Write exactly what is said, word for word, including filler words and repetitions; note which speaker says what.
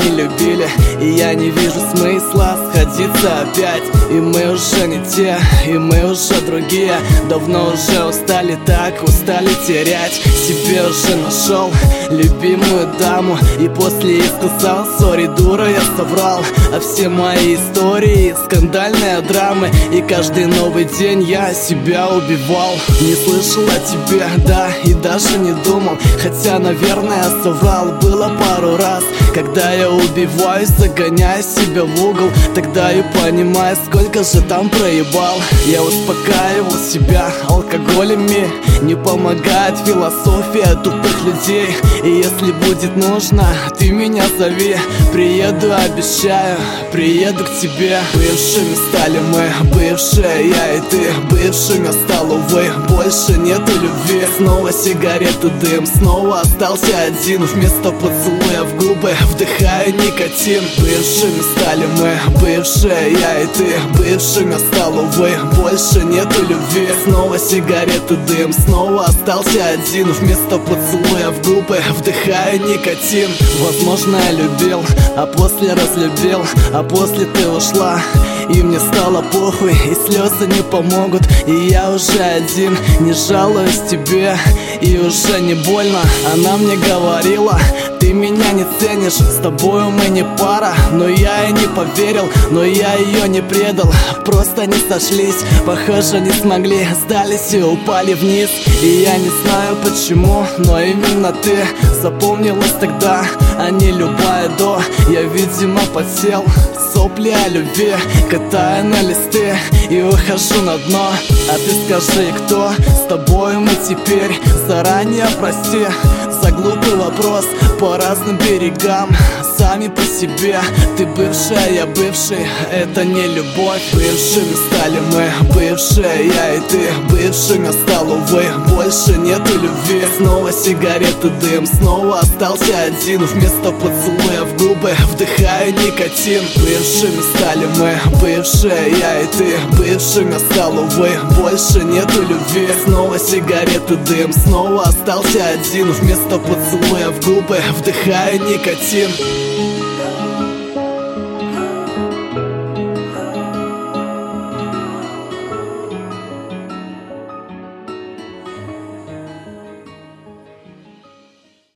Speaker 1: не любили, и я не вижу смысла сходиться опять. И мы уже не те, и мы уже другие. Давно уже устали так, устали терять. Себе уже нашел любимую даму, и после ей сказал: сори, дура, я соврал. А все мои истории скандальные драмы, и каждый новый день я себя убивал. Не слышал о тебе, да, и даже не думал, хотя, наверное, соврал. Было пару раз, когда я убиваюсь, загоняя себя в угол. Тогда и понимаю, сколько же там проебал. Я успокаивал себя алкоголями, не помогает философия тупых людей. И если будет нужно, ты меня зови. Приеду, обещаю, приеду к тебе. Бывшими стали мы, бывшие я и ты. Бывшими стал, увы, больше нету любви. Снова сигареты, дым, снова остался один. Вместо поцелуя в губы вдыхаю никотин. Бывшими стали мы, бывшие я и ты. Бывшими стал, увы, больше нету любви. Снова сигареты, дым, снова остался один. Вместо поцелуя в губы вдыхаю никотин. Возможно, я любил, а после разлюбил, а после ты ушла, и мне стало похуй, и слезы не помогут. И я уже один, не жалуюсь тебе, и уже не больно. Она мне говорила: ты меня не ценишь, с тобою мы не пара. Но я ей не поверил, но я ее не предал. Просто не сошлись, похоже, не смогли, сдались и упали вниз. И я не знаю почему, но именно ты запомнилась тогда, а не любая до. Я, видимо, подсел, сопли о любви катаю на листы и ухожу на дно. А ты скажи, кто с тобой мы теперь? Заранее прости за глупый вопрос. По разным берегам, сами по себе. Ты бывшая, я бывший, это не любовь. Бывшими стали мы, бывшие я и ты. Бывшими стал, увы, больше нету любви. Снова сигареты, дым, снова остался один. Вместо поцелуя в губы вдыхаю никотин. Бывшими стали мы, бывшие я и ты. Бывшими стал, увы, больше нету любви. Снова сигареты, дым, снова остался один. Вместо поцелуя в губы вдыхаю никотин.